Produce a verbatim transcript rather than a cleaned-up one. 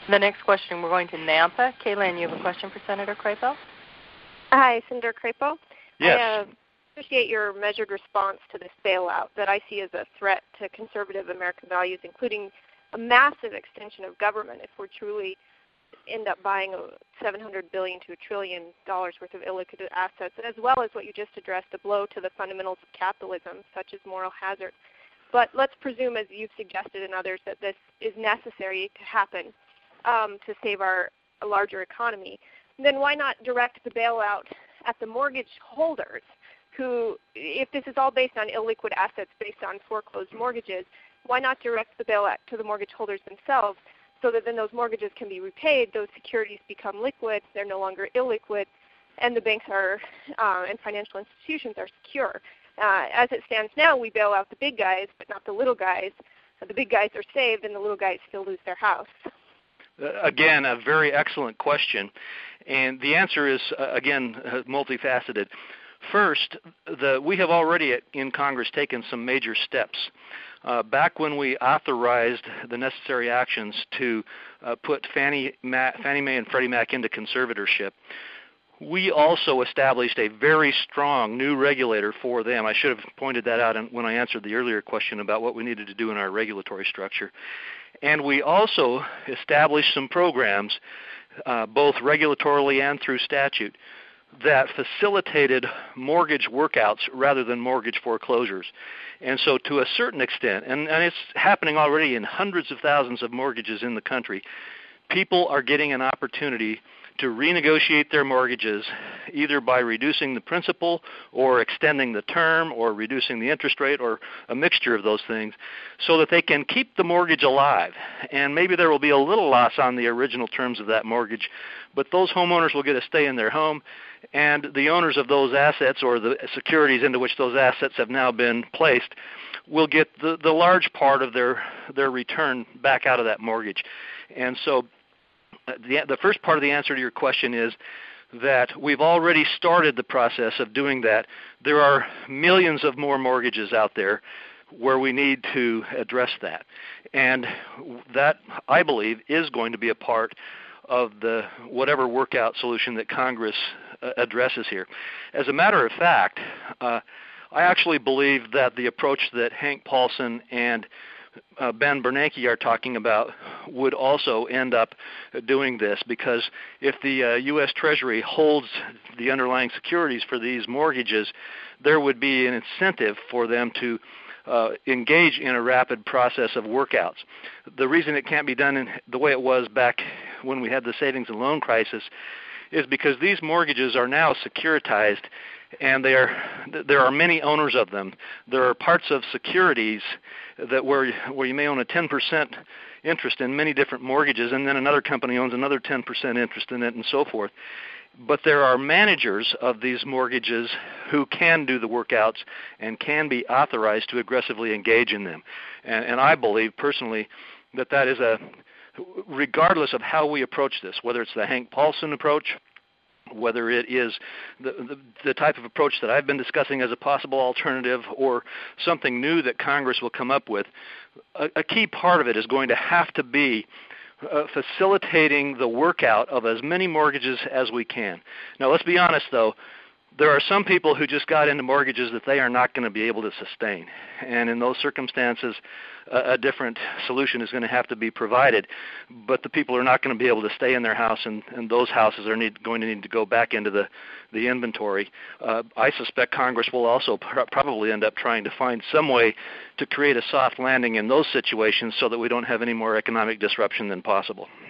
The next question, we're going to Nampa. Kaylin, you have a question for Senator Crapo? Hi, Senator Crapo. Yes. I uh, appreciate your measured response to this bailout that I see as a threat to conservative American values, including a massive extension of government if we're truly end up buying seven hundred billion dollars to a trillion dollars worth of illiquid assets, as well as what you just addressed, a blow to the fundamentals of capitalism, such as moral hazard. But let's presume, as you've suggested and others, that this is necessary to happen um, to save our larger economy. Then why not direct the bailout at the mortgage holders who, if this is all based on illiquid assets based on foreclosed mortgages, why not direct the bailout to the mortgage holders themselves so that then those mortgages can be repaid, those securities become liquid, they're no longer illiquid, and the banks are uh, and financial institutions are secure. Uh, as it stands now, we bail out the big guys, but not the little guys. The big guys are saved, and the little guys still lose their house. Again, a very excellent question. And the answer is, uh, again, uh, multifaceted. First, the, we have already in Congress taken some major steps. Uh, back when we authorized the necessary actions to uh, put Fannie, Ma- Fannie Mae and Freddie Mac into conservatorship, we also established a very strong new regulator for them. I should have pointed that out when I answered the earlier question about what we needed to do in our regulatory structure. And we also established some programs, uh, both regulatorily and through statute, that facilitated mortgage workouts rather than mortgage foreclosures. And so to a certain extent, and, and it's happening already in hundreds of thousands of mortgages in the country, people are getting an opportunity to renegotiate their mortgages either by reducing the principal or extending the term or reducing the interest rate or a mixture of those things so that they can keep the mortgage alive. And maybe there will be a little loss on the original terms of that mortgage, but those homeowners will get to stay in their home, and the owners of those assets or the securities into which those assets have now been placed will get the, the large part of their, their return back out of that mortgage. And so The, the first part of the answer to your question is that we've already started the process of doing that. There are millions of more mortgages out there where we need to address that. And that, I believe, is going to be a part of the whatever workout solution that Congress uh, addresses here. As a matter of fact, uh, I actually believe that the approach that Hank Paulson and Uh, Ben Bernanke are talking about would also end up doing this, because if the uh, U S Treasury holds the underlying securities for these mortgages, there would be an incentive for them to uh, engage in a rapid process of workouts. The reason it can't be done in the way it was back when we had the savings and loan crisis is because these mortgages are now securitized, and they are, there are many owners of them. There are parts of securities that where where you may own a ten percent interest in many different mortgages, and then another company owns another ten percent interest in it, and so forth. But there are managers of these mortgages who can do the workouts and can be authorized to aggressively engage in them. And, and I believe personally that that is a, regardless of how we approach this, whether it's the Hank Paulson approach, whether it is the, the, the type of approach that I've been discussing as a possible alternative, or something new that Congress will come up with, a, a key part of it is going to have to be uh, facilitating the workout of as many mortgages as we can. Now, let's be honest, though. There are some people who just got into mortgages that they are not going to be able to sustain. And in those circumstances, a, a different solution is going to have to be provided. But the people are not going to be able to stay in their house, and, and those houses are need, going to need to go back into the, the inventory. Uh, I suspect Congress will also pr- probably end up trying to find some way to create a soft landing in those situations so that we don't have any more economic disruption than possible.